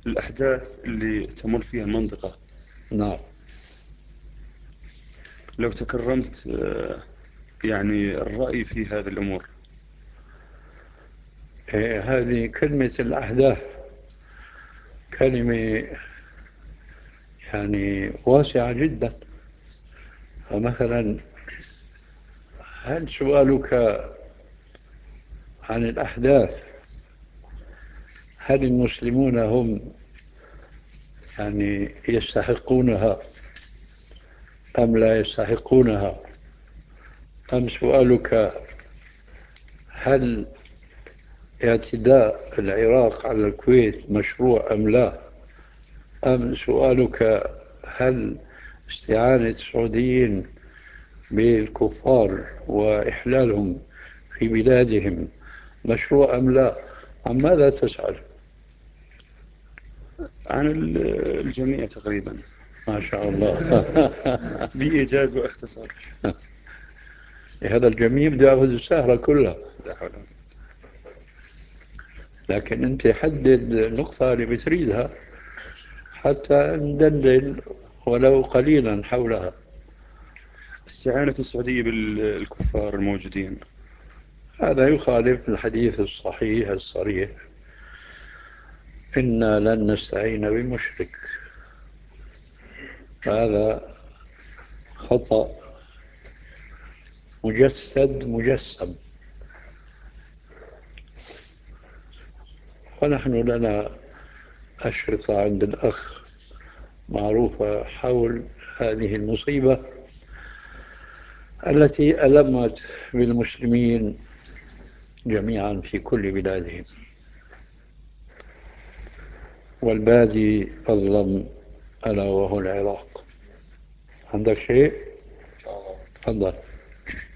الأحداث اللي تمر فيها المنطقة. نعم. لو تكرمت يعني الرأي في هذه الأمور. هذه كلمة الأحداث كلمة يعني واسعة جدا. فمثلا هل سؤالك عن الأحداث، هل المسلمون هم يعني يستحقونها أم لا يستحقونها؟ أم سؤالك هل اعتداء العراق على الكويت مشروع أم لا؟ أم سؤالك هل استعانة السعوديين بالكفار وإحلالهم في بلادهم مشروع أم لا؟ عن ماذا تسأل؟ عن الجميع تقريبا. ما شاء الله. بإيجاز واختصار. هذا الجميع بده يأخذ السهرة كلها. لا حول ولا قوة. لكن أنت حدد النقطة اللي بتريدها حتى ندلل ولو قليلا حولها. استعانة السعودية بالكفار الموجودين. هذا يخالف الحديث الصحيح الصريح: إنا لن نستعين بمشرك. هذا خطأ مجسد مجسم. ونحن لنا أشرطة عند الأخ معروفة حول هذه المصيبة التي ألمت بالمسلمين جميعا في كل بلادهم، والبادي أظلم ألا وهو العراق. عندك شيء؟ تفضل.